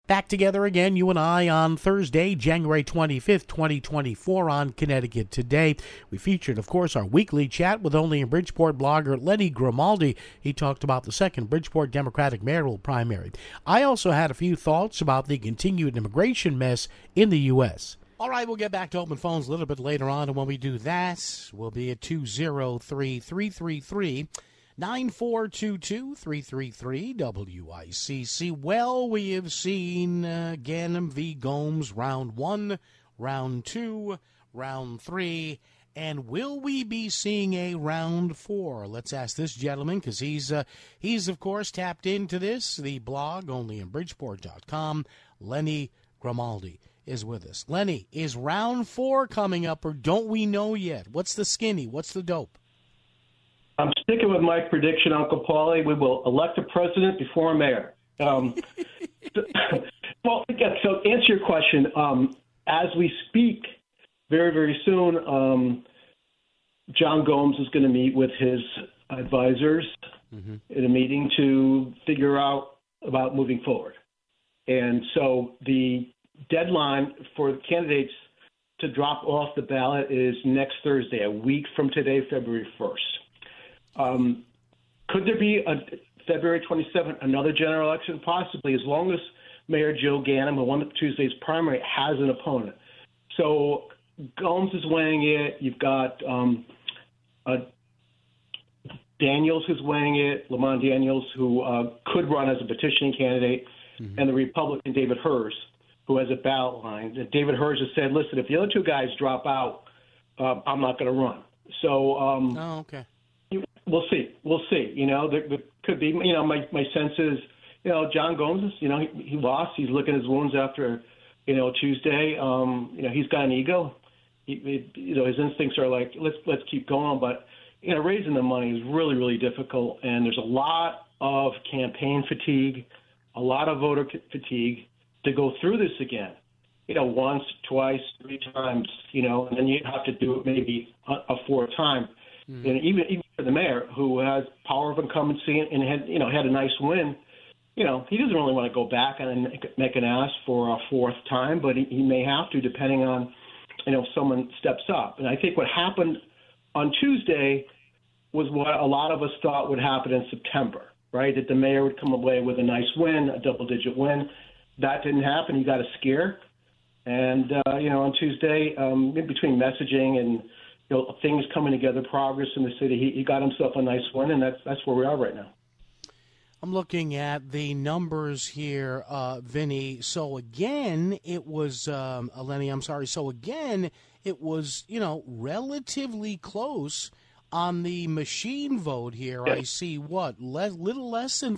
Back together again, you and I, on Thursday, January 25th, 2024, on Connecticut Today. We featured, of course, our weekly chat with Only in Bridgeport blogger Lenny Grimaldi. He talked about the second Bridgeport Democratic mayoral primary. I also had a few thoughts about the continued immigration mess in the U.S. All right, we'll get back to open phones a little bit later on, and when we do that, we'll be at 203-333 9422 333 WICC. Well, we have seen Ganim v. Gomes round 1, round 2, round 3, and will we be seeing a round 4? Let's ask this gentleman, because he's of course tapped into this. The blog, onlyinbridgeport.com. Lenny Grimaldi is with us. Lenny, is round 4 coming up, or don't we know yet? What's the skinny? What's the dope? I'm sticking with my prediction, Uncle Paulie. We will elect a president before a mayor. Well, again, so answer your question. As we speak, very, very soon, John Gomes is going to meet with his advisors in a meeting to figure out about moving forward. And so the deadline for the candidates to drop off the ballot is next Thursday, a week from today, February 1st. Could there be February 27th, another general election? Possibly, as long as Mayor Joe Ganim, who won Tuesday's primary, has an opponent. So Gomes is weighing it. You've got Daniels who's weighing it, Lamont Daniels, who could run as a petitioning candidate, and the Republican David Hers, who has a ballot line. And David Hers has said, listen, if the other two guys drop out, I'm not going to run. So okay. We'll see. We'll see. You know, there could be, you know, my sense is, you know, John Gomes is, you know, he lost. He's licking his wounds after, you know, Tuesday. You know, he's got an ego. You know, his instincts are like, let's keep going. But, you know, raising the money is really, really difficult. And there's a lot of campaign fatigue, a lot of voter fatigue to go through this again. You know, once, twice, 3 times, you know, and then you have to do it maybe a 4th time. And even for the mayor, who has power of incumbency and had a nice win, you know, he doesn't really want to go back and make an ask for a 4th time, but he may have to, depending on, you know, if someone steps up. And I think what happened on Tuesday was what a lot of us thought would happen in September, right? That the mayor would come away with a nice win, a double-digit win. That didn't happen. He got a scare. And, you know, on Tuesday, in between messaging and, you know, things coming together, progress in the city, he got himself a nice win, and that's where we are right now. I'm looking at the numbers here, Vinny. So again, it was Lenny. I'm sorry. So again, it was, you know, relatively close on the machine vote here. Yeah. I see little less than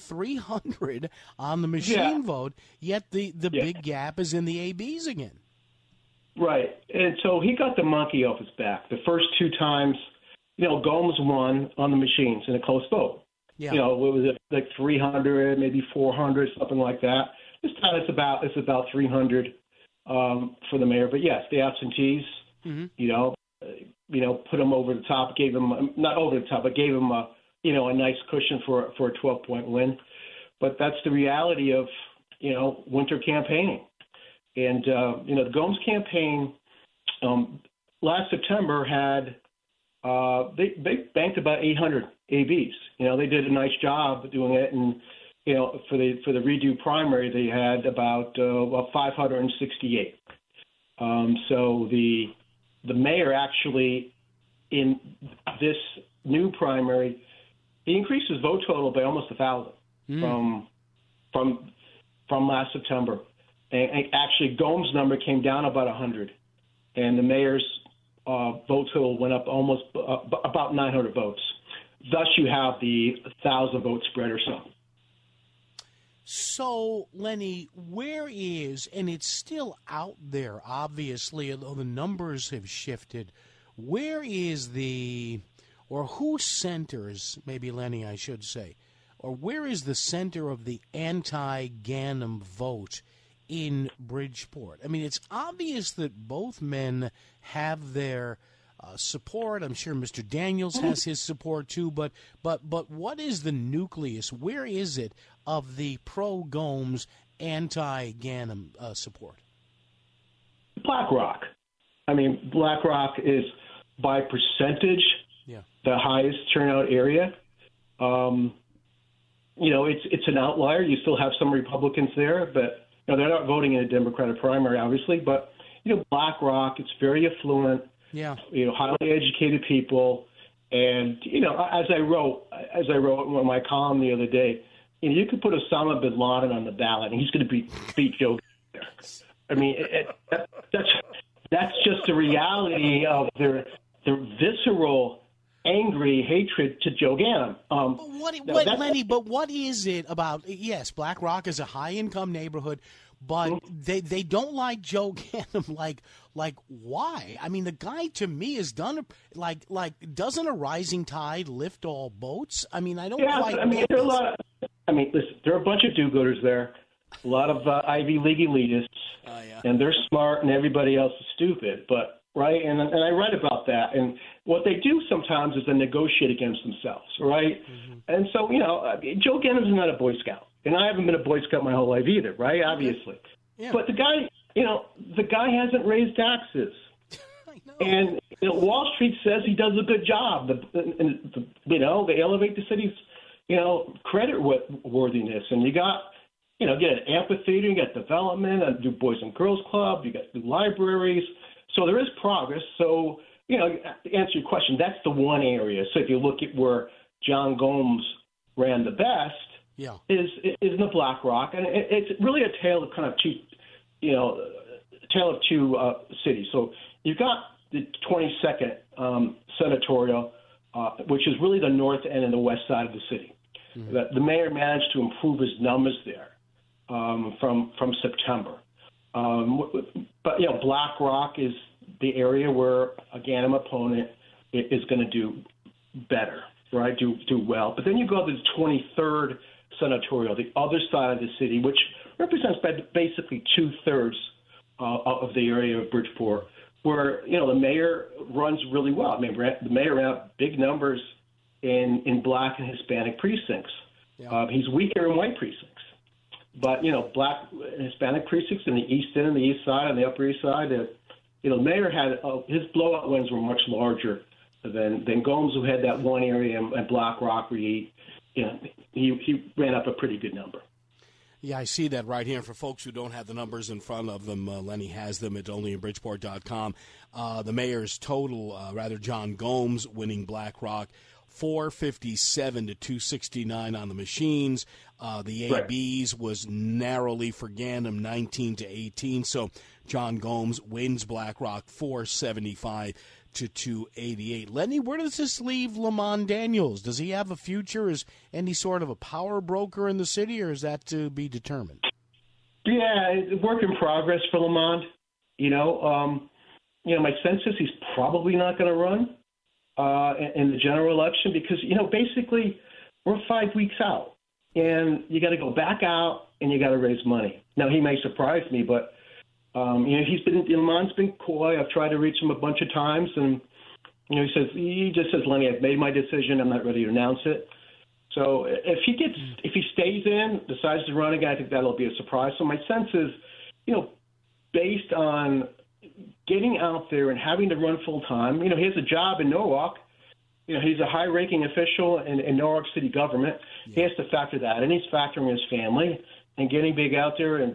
300 on the machine vote. Yet the big gap is in the ABs again. Right. And so he got the monkey off his back. The first 2 times, you know, Gomes won on the machines in a close vote. Yeah. You know, what was it, like 300, maybe 400, something like that. This time it's about 300 for the mayor. But yes, the absentees, you know, put him over the top, gave him not over the top, but gave him a nice cushion for a 12-point win. But that's the reality of, you know, winter campaigning. And, you know, the Gomes campaign last September had they banked about 800 ABs. You know, they did a nice job doing it. And, you know, for the redo primary, they had about 568. So the mayor actually, in this new primary, he increased his vote total by almost 1,000 from last September. And actually, Gomes' number came down about 100, and the mayor's vote total went up almost about 900 votes. Thus, you have the 1,000 vote spread or so. So, Lenny, where is, and it's still out there, obviously, although the numbers have shifted, where is or who centers, maybe Lenny, I should say, or where is the center of the anti-Ganim vote in Bridgeport? I mean, it's obvious that both men have their support. I'm sure Mr. Daniels has his support too. But what is the nucleus? Where is it of the pro-Gomes anti-Ganem support? BlackRock. I mean, BlackRock is by percentage the highest turnout area. It's an outlier. You still have some Republicans there, but they're not voting in a Democratic primary, obviously. But BlackRock, it's very affluent. Yeah. Highly educated people, and as I wrote in my column the other day, you could put Osama bin Laden on the ballot, and he's going to beat Joe there. I mean, that's just the reality of their visceral, angry hatred to Joe Ganim. Lenny, but what is it about? Yes, BlackRock is a high-income neighborhood, but they don't like Joe Ganim. Like why? I mean, the guy to me has done doesn't a rising tide lift all boats? I mean, I don't quite. I mean, listen, there are a bunch of do-gooders there, a lot of Ivy League elitists, and they're smart, and everybody else is stupid. But right, and I write about that, and what they do sometimes is they negotiate against themselves, right? Mm-hmm. And so, Joe Ganim's not a Boy Scout, and I haven't been a Boy Scout my whole life either, right? Obviously, but the guy hasn't raised taxes. I know. And Wall Street says he does a good job. They elevate the city's credit worthiness, and you got get an amphitheater, you got development, a new Boys and Girls Club, you got new libraries. So there is progress. So, to answer your question, that's the one area. So if you look at where John Gomes ran the best, is in the BlackRock, and it's really a tale of kind of two cities. So you've got the 22nd senatorial, which is really the north end and the west side of the city. Mm-hmm. The mayor managed to improve his numbers there from September. But BlackRock is the area where a Ganim opponent is going to do better, right? Do well. But then you go to the 23rd senatorial, the other side of the city, which represents basically 2/3 of the area of Bridgeport, where the mayor runs really well. I mean, the mayor ran up big numbers in Black and Hispanic precincts. Yeah. He's weaker in white precincts. But, Black and Hispanic precincts in the East End and the East Side and the Upper East Side, the mayor had his blowout wins were much larger than Gomes, who had that one area, and BlackRock, where he ran up a pretty good number. Yeah, I see that right here. For folks who don't have the numbers in front of them, Lenny has them at onlyinbridgeport.com. The mayor's total, John Gomes winning BlackRock, 457 to 269 on the machines. The ABs was narrowly for Ganim, 19 to 18. So John Gomes wins BlackRock, 475 to 288. Lenny, where does this leave Lamont Daniels? Does he have a future as any sort of a power broker in the city, or is that to be determined? Yeah, it's work in progress for Lamont. My sense is he's probably not going to run in the general election because, basically we're 5 weeks out, and you got to go back out and you got to raise money. Now, he may surprise me, but Lamont's been coy. I've tried to reach him a bunch of times, and he just says, Lenny, I've made my decision. I'm not ready to announce it. So if he stays in, decides to run again, I think that'll be a surprise. So my sense is, based on getting out there and having to run full time, he has a job in Norwalk. He's a high-ranking official in Norwalk City government. Yeah. He has to factor that, and he's factoring his family and getting big out there, and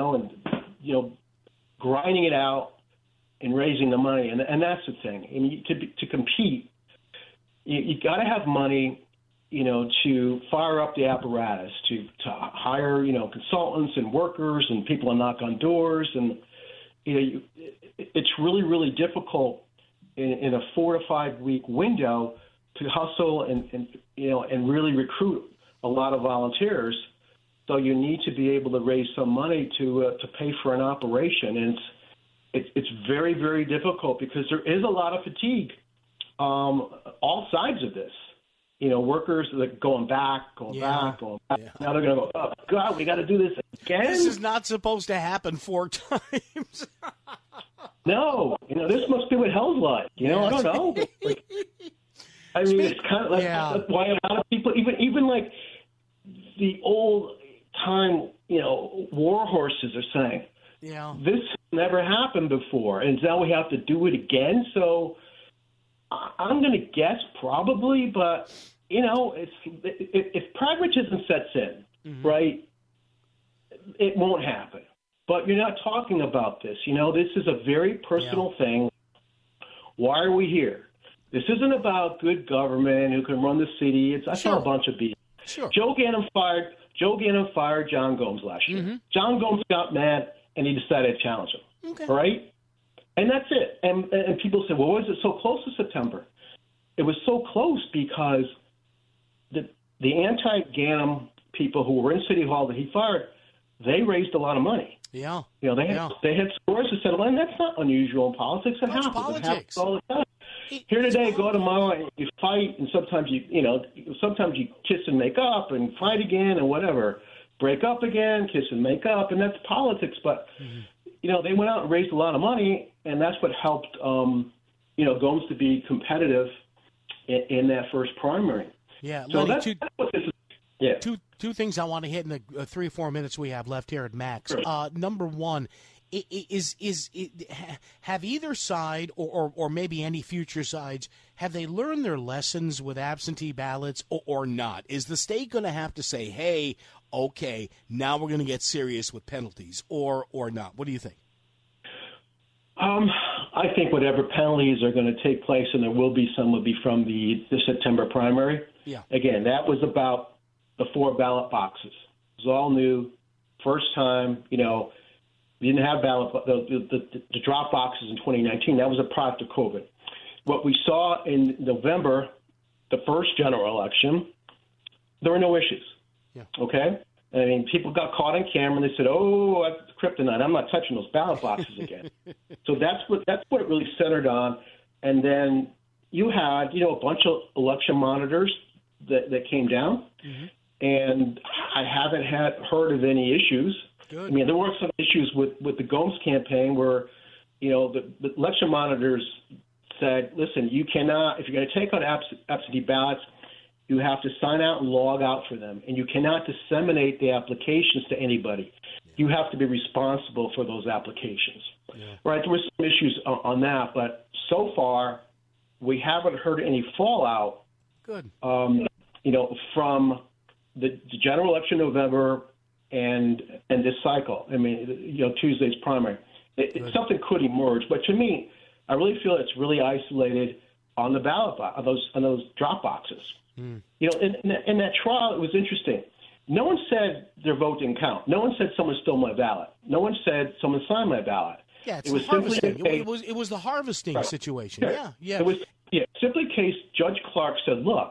grinding it out and raising the money, and that's the thing. I mean, to compete, you got to have money, to fire up the apparatus, to hire, consultants and workers and people to knock on doors, and it's really, really difficult in a 4 to 5 week window to hustle and really recruit a lot of volunteers. So you need to be able to raise some money to pay for an operation, and it's very, very difficult because there is a lot of fatigue, all sides of this. Workers that going back. Yeah. Now they're going to go, oh, God, we got to do this again? This is not supposed to happen 4 times. No. This must be what hell's like. I don't know. It's kind of like that's why a lot of people, even like the old time, war horses are saying. Yeah. This never happened before, and now we have to do it again. So I'm going to guess probably, but, if pragmatism sets in, right, it won't happen. But you're not talking about this. This is a very personal thing. Why are we here? This isn't about good government who can run the city. I saw a bunch of BS. Sure. Joe Gannon fired John Gomes last year. John Gomes got mad, and he decided to challenge him. Okay. Right? And that's it. And people say, well, was it so close to September? It was so close because the anti-Ganem people who were in City Hall that he fired, they raised a lot of money. Yeah. They had scores to settle, and that's not unusual in politics. It happens. Politics. It happens all the time. Here today, go tomorrow, and you fight, and sometimes you kiss and make up and fight again and whatever. Break up again, kiss and make up, and that's politics. But, they went out and raised a lot of money, and that's what helped, Gomes to be competitive in that first primary. Yeah, so Lenny, that's what this is. Yeah. Two things I want to hit in the 3 or 4 minutes we have left here at Max. Sure. Number one, have either side or maybe any future sides, have they learned their lessons with absentee ballots or not? Is the state going to have to say, hey, okay, now we're going to get serious with penalties or not? What do you think? I think whatever penalties are going to take place, and there will be some, will be from the September primary. Yeah. Again, that was about the 4 ballot boxes. It was all new, first time. We didn't have the drop boxes in 2019. That was a product of COVID. What we saw in November, the first general election, there were no issues. Yeah. Okay? I mean, people got caught on camera and they said, "Oh, kryptonite! I'm not touching those ballot boxes again." So that's what it really centered on. And then you had, a bunch of election monitors that came down, and I haven't heard of any issues. Good. I mean, there were some issues with the Gomes campaign where, the election monitors said, "Listen, you cannot, if you're going to take on absentee ballots, you have to sign out and log out for them, and you cannot disseminate the applications to anybody. You have to be responsible for those applications." Yeah. Right? There were some issues on that, but so far we haven't heard any fallout. Good. From the general election in November and this cycle. I mean, Tuesday's primary. Something could emerge, but to me, I really feel it's really isolated on the ballot on those drop boxes. In that trial, it was interesting. No one said their vote didn't count. No one said someone stole my ballot. No one said someone signed my ballot. Yeah, it was harvesting. It was the harvesting situation. Yeah. It was simply a case. Judge Clark said, "Look,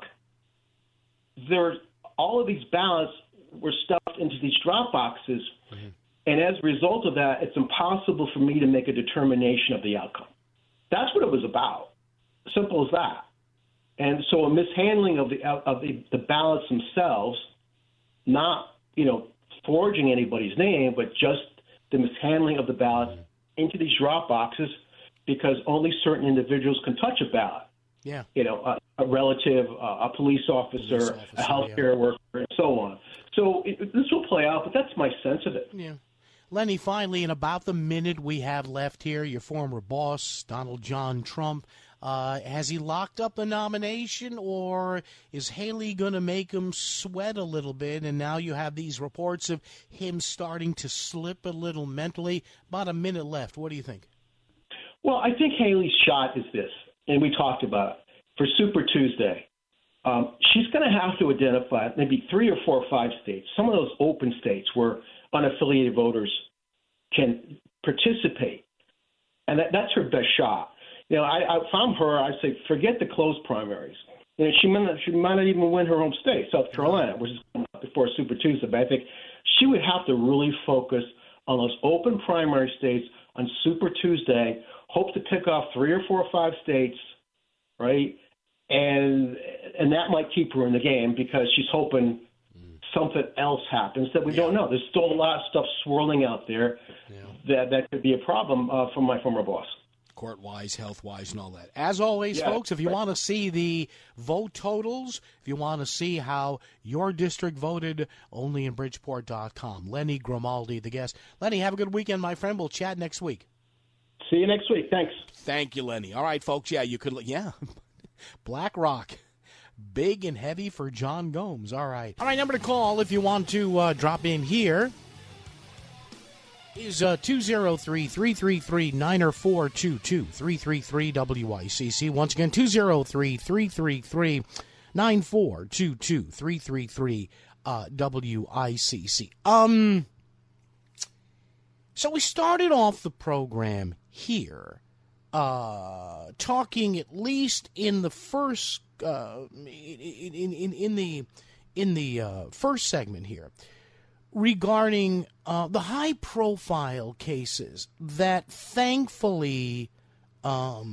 all of these ballots were stuffed into these drop boxes, and as a result of that, it's impossible for me to make a determination of the outcome." That's what it was about. Simple as that. And so a mishandling of the ballots themselves, not forging anybody's name, but just the mishandling of the ballots into these drop boxes, because only certain individuals can touch a ballot. Yeah. A relative, a police officer, a healthcare worker, and so on. So this will play out, but that's my sense of it. Yeah. Lenny, finally, in about the minute we have left here, your former boss, Donald John Trump, has he locked up the nomination, or is Haley going to make him sweat a little bit? And now you have these reports of him starting to slip a little mentally. About a minute left. What do you think? Well, I think Haley's shot is this, and we talked about it, for Super Tuesday. She's going to have to identify maybe 3 or 4 or 5 states, some of those open states where unaffiliated voters can participate. And that's her best shot. If I'm her, I'd say forget the closed primaries. She might not even win her home state, South Carolina, which is coming up before Super Tuesday. But I think she would have to really focus on those open primary states on Super Tuesday, hope to pick off 3 or 4 or 5 states, right? And that might keep her in the game because she's hoping something else happens that we don't know. There's still a lot of stuff swirling out there that could be a problem for my former boss. court-wise, health-wise, and all that. As always, folks, if you want to see the vote totals, if you want to see how your district voted, onlyinbridgeport.com. Lenny Grimaldi, the guest. Lenny, have a good weekend, my friend. We'll chat next week. See you next week. Thanks. Thank you, Lenny. All right, folks, you could, Black Rock. Big and heavy for John Gomes. All right, number to call if you want to drop in here is 203-333-9422, 333-WICC. Once again, 203-333-9422, 333-WICC. So we started off the program here talking, at least in the first in the first segment here, regarding the high-profile cases that thankfully are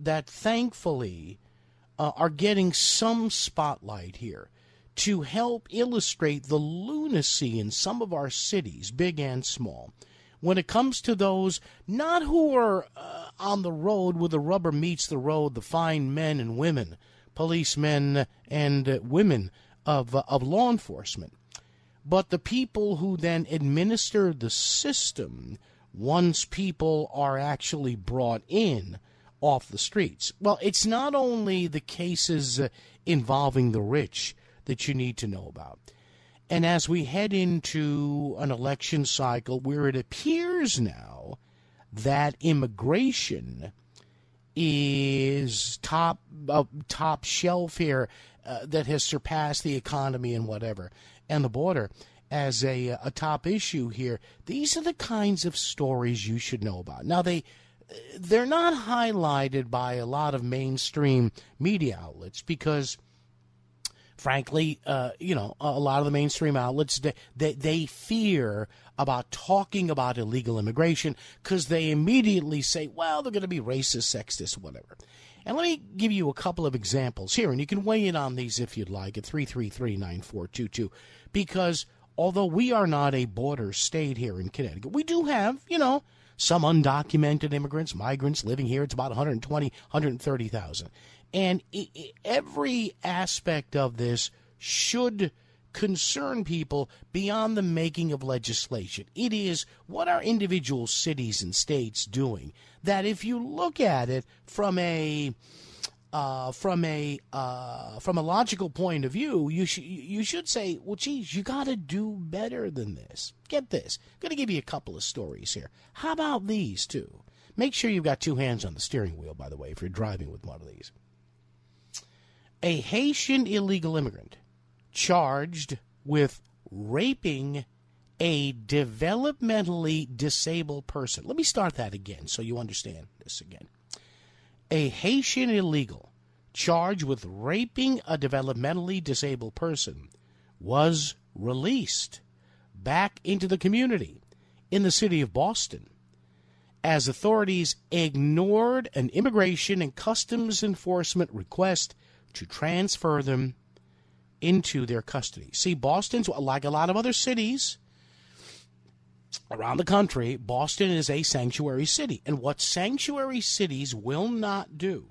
getting some spotlight here to help illustrate the lunacy in some of our cities, big and small, when it comes to those not who are on the road where the rubber meets the road, the fine men and women, policemen and women of law enforcement, but the people who then administer the system once people are actually brought in off the streets. Well, it's not only the cases involving the rich that you need to know about. And as we head into an election cycle where it appears now that immigration is top shelf here, that has surpassed the economy and whatever, and the border as a top issue here, these are the kinds of stories you should know about. Now, they're not highlighted by a lot of mainstream media outlets because, frankly, a lot of the mainstream outlets, they fear about talking about illegal immigration because they immediately say, well, they're going to be racist, sexist, whatever. And let me give you a couple of examples here, and you can weigh in on these if you'd like at 333-9422, because although we are not a border state here in Connecticut, we do have, some undocumented immigrants, migrants living here. It's about 120, 130,000. And every aspect of this should concern people beyond the making of legislation. It is what are individual cities and states doing that, if you look at it from a logical point of view, you should say, well, geez, you got to do better than this. Get this. I'm going to give you a couple of stories here. How about these two? Make sure you've got two hands on the steering wheel, by the way, if you're driving with one of these. A Haitian illegal immigrant charged with raping a developmentally disabled person. Let me start that again so you understand this again. A Haitian illegal charged with raping a developmentally disabled person was released back into the community in the city of Boston as authorities ignored an immigration and customs enforcement request to transfer them into their custody. See, Boston's, like a lot of other cities around the country, Boston is a sanctuary city. And what sanctuary cities will not do,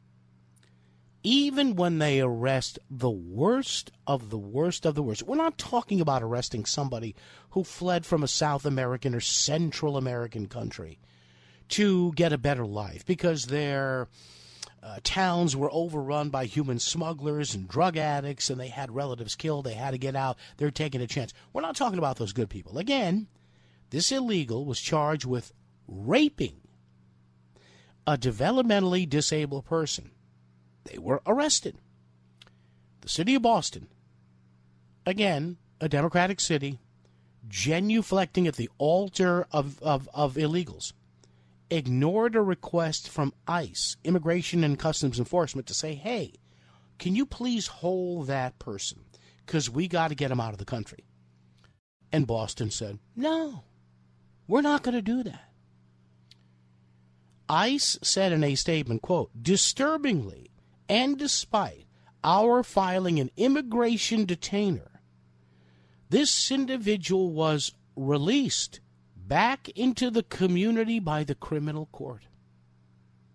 even when they arrest the worst of the worst of the worst, we're not talking about arresting somebody who fled from a South American or Central American country to get a better life because their towns were overrun by human smugglers and drug addicts, and they had relatives killed. They had to get out. They're taking a chance. We're not talking about those good people. Again, this illegal was charged with raping a developmentally disabled person. They were arrested. The city of Boston, again, a Democratic city, genuflecting at the altar of illegals, ignored a request from ICE, Immigration and Customs Enforcement, to say, hey, can you please hold that person? Because we got to get him out of the country. And Boston said, no, we're not going to do that. ICE said in a statement, quote, disturbingly, and despite our filing an immigration detainer, this individual was released back into the community by the criminal court.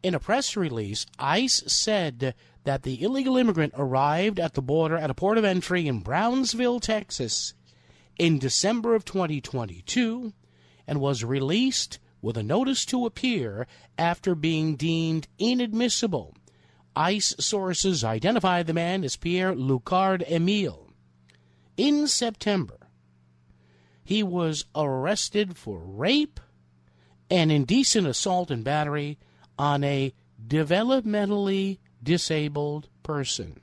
In a press release, ICE said that the illegal immigrant arrived at the border at a port of entry in Brownsville, Texas, in December of 2022 and was released with a notice to appear after being deemed inadmissible. ICE sources identified the man as Pierre Lucard Emile. In September, he was arrested for rape and indecent assault and battery on a developmentally disabled person.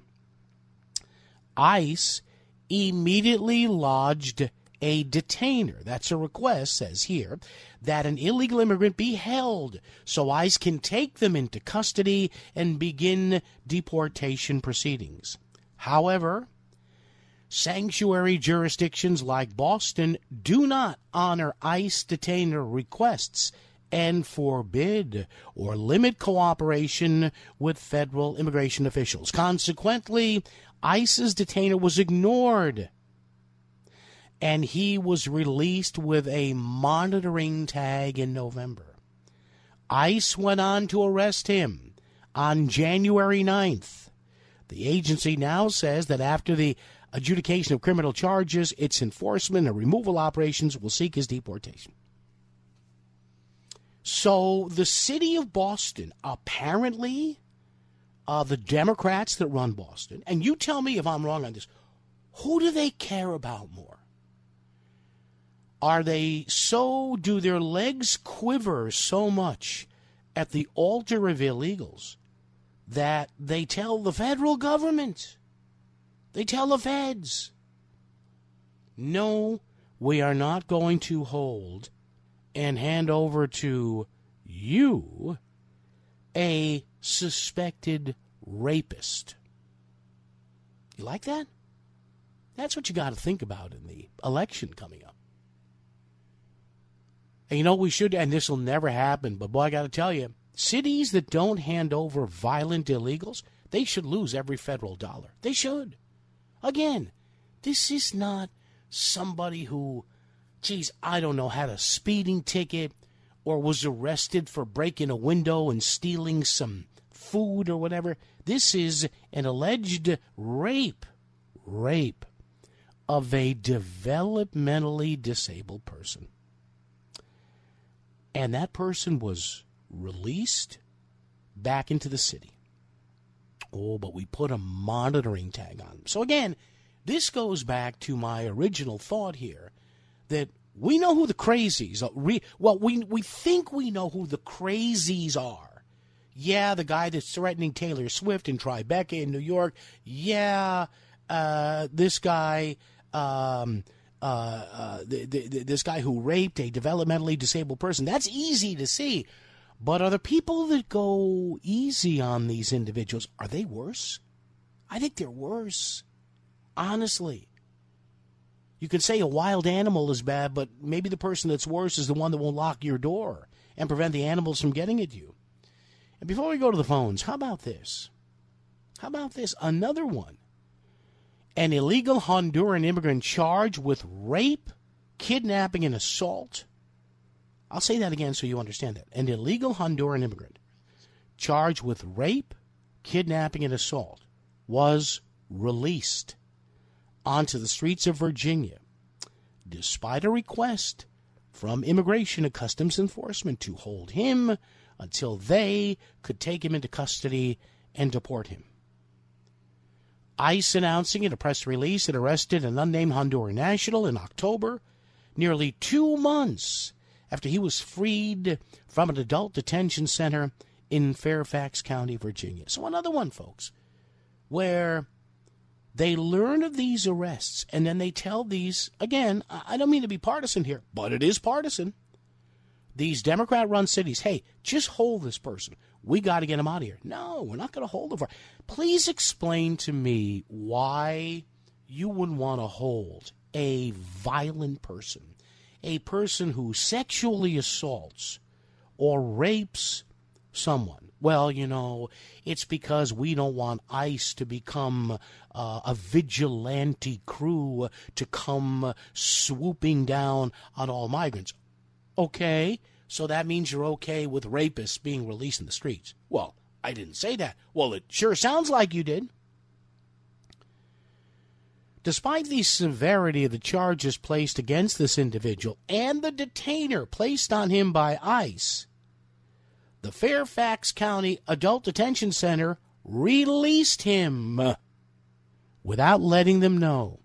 ICE immediately lodged a detainer. That's a request, says here, that an illegal immigrant be held so ICE can take them into custody and begin deportation proceedings. However, sanctuary jurisdictions like Boston do not honor ICE detainer requests and forbid or limit cooperation with federal immigration officials. Consequently, ICE's detainer was ignored, and he was released with a monitoring tag in November. ICE went on to arrest him on January 9th. The agency now says that after the adjudication of criminal charges, its enforcement and removal operations will seek his deportation. So the city of Boston, apparently, the Democrats that run Boston, and you tell me if I'm wrong on this, who do they care about more? Do their legs quiver so much at the altar of illegals that they tell the federal government, they tell the feds, no, we are not going to hold and hand over to you a suspected rapist. You like that? That's what you got to think about in the election coming up. And you know, we should, and this will never happen, but boy, I got to tell you, cities that don't hand over violent illegals, they should lose every federal dollar. They should. Again, this is not somebody who, I don't know, had a speeding ticket or was arrested for breaking a window and stealing some food or whatever. This is an alleged rape of a developmentally disabled person. And that person was released back into the city. Oh, but we put a monitoring tag on him. So again, this goes back to my original thought here that we know who the crazies are. We think we know who the crazies are. Yeah, the guy that's threatening Taylor Swift in Tribeca in New York. Yeah, this guy, this guy who raped a developmentally disabled person. That's easy to see. But are the people that go easy on these individuals, are they worse? I think they're worse. Honestly. You could say a wild animal is bad, but maybe the person that's worse is the one that won't lock your door and prevent the animals from getting at you. And before we go to the phones, how about this? How about this? Another one. An illegal Honduran immigrant charged with rape, kidnapping, and assault. I'll say that again so you understand that. An illegal Honduran immigrant charged with rape, kidnapping, and assault was released onto the streets of Virginia, despite a request from Immigration and Customs Enforcement to hold him until they could take him into custody and deport him. ICE announcing in a press release it arrested an unnamed Honduran national in October, nearly 2 months after he was freed from an adult detention center in Fairfax County, Virginia. So another one, folks, where they learn of these arrests, and then they tell these, again, I don't mean to be partisan here, but it is partisan. These Democrat-run cities, hey, just hold this person. We got to get him out of here. No, we're not going to hold him for. Please explain to me why you wouldn't want to hold a violent person, a person who sexually assaults or rapes someone. Well, you know, it's because we don't want ICE to become a vigilante crew to come swooping down on all migrants. Okay, so that means you're okay with rapists being released in the streets. Well, I didn't say that. Well, it sure sounds like you did. Despite the severity of the charges placed against this individual and the detainer placed on him by ICE, the Fairfax County Adult Detention Center released him without letting them know.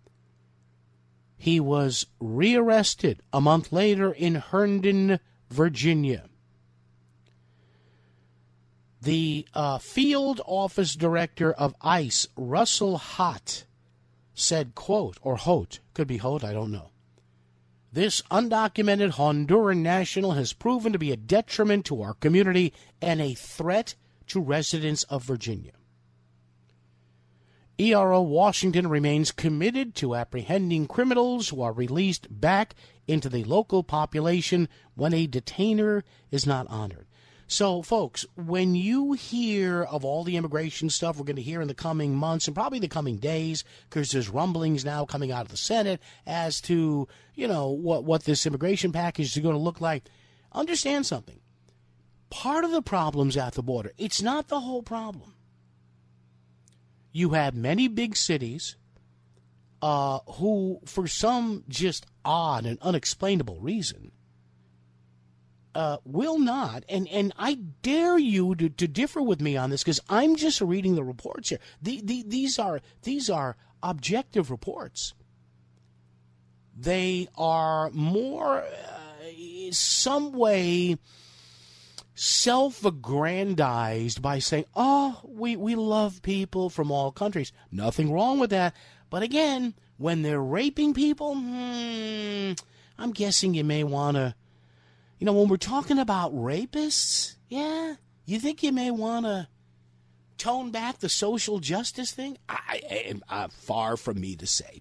He was rearrested a month later in Herndon, Virginia. The field office director of ICE, Russell Hott, said, quote, or Holt, could be Holt, I don't know. This undocumented Honduran national has proven to be a detriment to our community and a threat to residents of Virginia. ERO Washington remains committed to apprehending criminals who are released back into the local population when a detainer is not honored. So, folks, when you hear of all the immigration stuff we're going to hear in the coming months and probably the coming days, because there's rumblings now coming out of the Senate as to, what this immigration package is going to look like, understand something. Part of the problem's at the border. It's not the whole problem. You have many big cities who, for some just odd and unexplainable reason, will not, and I dare you to differ with me on this because I'm just reading the reports here. These are objective reports. They are more, some way, self-aggrandized by saying, oh, we love people from all countries. Nothing wrong with that. But again, when they're raping people, I'm guessing you may want to, when we're talking about rapists, you think you may want to tone back the social justice thing? Far from me to say.